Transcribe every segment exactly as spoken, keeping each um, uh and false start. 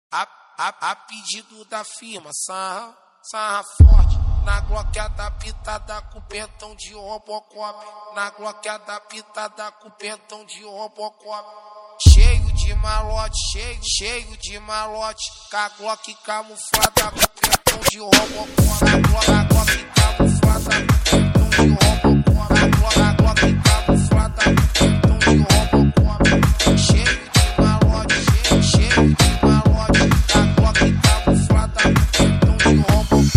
A, a, a pedido da firma, sarra, sarra forte. Na gloqueada pitada com pentão de Robocop. Na gloqueada pitada com pentão de Robocop. Cheio de malote, cheio, cheio de malote. Com a Glock camuflada com pentão de Robocop. A Glock, a Glock camuflada com pentão de Robocop. A Glock, a Glock camuflada com pentão de Robocop. Cheio de malote, cheio, cheio de malote. Com a Glock camuflada com pentão de Robocop.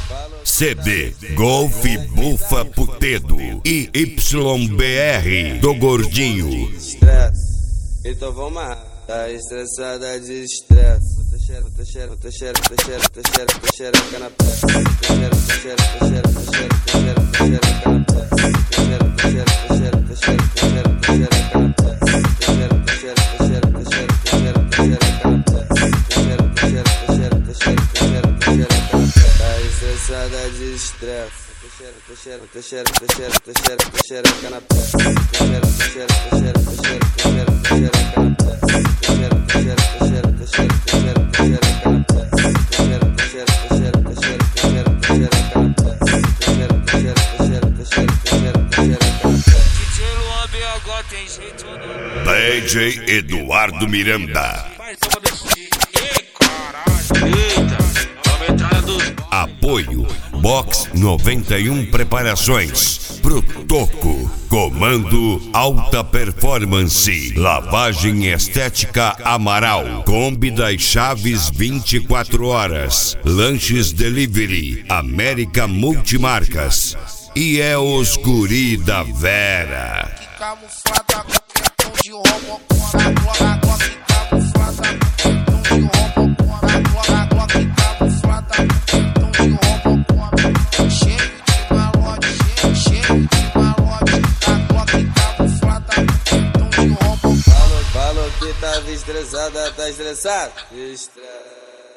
C D Golf Bufa Putedo e Y B R do Gordinho. Estresse, então vamos lá. Tá estressada de estresse. Tô cheiro, tô cheiro, tô cheiro, tô cheiro, tô cheiro, tô xereca na peça. Tô cheiro, tô cheiro, tô cheiro, tô cheiro, tô cheiro, tô xereca na peça. Tô cheiro, tô cheiro, tô cheiro, tô cheiro, tô cheiro, tô xereca na peça. Tô cheiro, tô cheiro, tô cheiro, tô cheiro, tô cheiro, tô xereca na peça. Tô cheiro, tô cheiro, tô cheiro, tô cheiro, tô cheiro, tô xereca na peça. Tá estressada de estresse. Tô cheiro, tô cheiro, tô cheiro, tô cheiro, tô cheiro, tô xereca na peça. Tô cheiro, tô cheiro, tô cheiro, tô cheiro, tô cheiro, tô xereca na peça. Tô cheiro, tô cheiro, tô cheiro, tô cheiro, tô cheiro, tô xereca na peça. Tô cheiro, tô cheiro, tô cheiro, tô cheiro, tô cheiro, tô xereca na peça. Tô cheiro, tô cheiro, tô cheiro, tô cheiro, tô cheiro, tô xereca na peça. D J Luan B H tem jeito não. D J Eduardo Miranda. Vai só pra decidir. Ê, caralho. Eita, a metralha dos... Apoio Box noventa e um Preparações pro Toco. Comando Alta Performance. Lavagem Estética Amaral. Kombi das Chaves vinte e quatro horas. Lanches Delivery. América Multimarcas. E é os guri da Vera. Camuflada com pentão de Robocop. A Glock, a Glock camuflada com pentão de Robocop. A Glock, a Glock camuflada com pentão de Robocop. Cheio de malote, cheio, cheio de malote. A Glock camuflada com pentão de Robocop. Falou, falou que tava estressada, tá estressada? De estresse.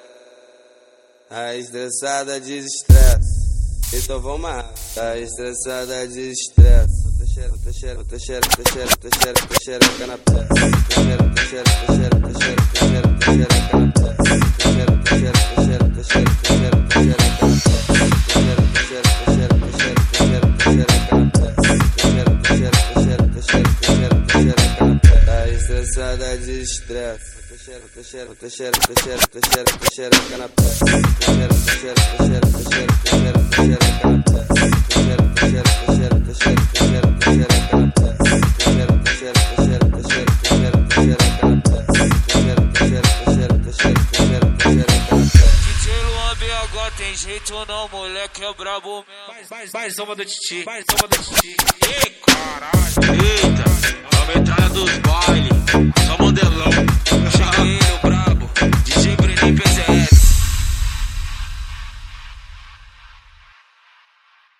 Tá estressada de estresse. Então vamos lá. Tá estressada de estresse. Tô cheiro, tô cheiro, tô cheiro, tô cheiro, tô cheiro, tô xereca na peça. Tô cheiro, tô cheiro, tô cheiro, tô cheiro, tô cheiro, tô xereca na peça. Tô cheiro, tô cheiro, tô cheiro, tô cheiro, tô cheiro, tô xereca na peça. Tô cheiro, tô cheiro, tô cheiro, tô cheiro, tô cheiro, tô xereca na peça. Tô cheiro, tô cheiro, tô cheiro, tô cheiro, tô cheiro, tô xereca na peça. Tá estressada de estresse. Tô cheiro, tô cheiro, tô cheiro, tô cheiro, tô cheiro, tô xereca na peça. Tô cheiro, tô cheiro, tô cheiro, tô cheiro, tô cheiro, tô xereca na peça. Tô cheiro, tô cheiro, tô cheiro, tô cheiro, tô cheiro, tô xereca na peça. Tô cheiro, tô cheiro, tô cheiro, tô cheiro, tô cheiro, tô xereca na peça. Tô cheiro, tô cheiro, tô cheiro, tô cheiro, tô cheiro, tô xereca na peça. D J Luan B H tem jeito não, moleque é brabo mesmo. Vai, vai, vai, soma do Titi, vai, soma do Titi. Ê, caralho. Eita.